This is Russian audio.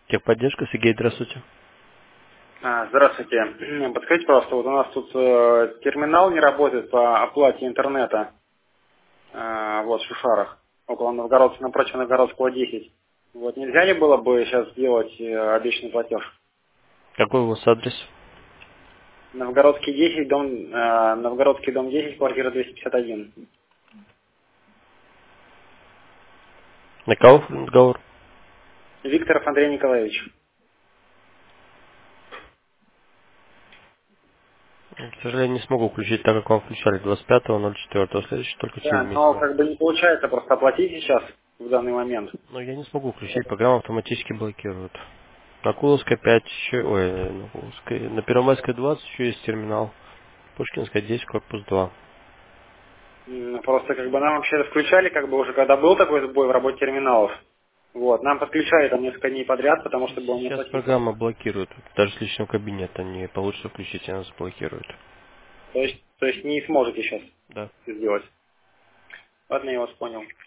Техподдержка, Сергей, здравствуйте. Здравствуйте. Подскажите, пожалуйста, вот у нас тут терминал не работает по оплате интернета, вот, в Шушарах, около Новгородского, напротив Новгородского 10. Вот, нельзя ли было бы сейчас сделать обещанный платеж? Какой у вас адрес? Новгородский 10, Новгородский дом 10, квартира 251. На кого разговор? Викторов Андрей Николаевич. К сожалению, не смогу включить, так как вам включали 25.04, следующий только через Да, месяц. но как бы не получается просто оплатить сейчас, в данный момент. Но я не смогу включить, программа автоматически блокирует. На Куловской 5 еще, на Куловской, на Первомайской 20 еще есть терминал. Пушкинская 10, корпус 2. Просто как бы нам вообще включали, как бы уже когда был такой сбой в работе терминалов. Вот, нам подключали там несколько дней подряд, потому что было Сейчас неплохо. программа блокирует. Даже с личного кабинета не получится включить, она заблокирует. То есть не сможете сейчас Да. сделать. Ладно, я вас понял.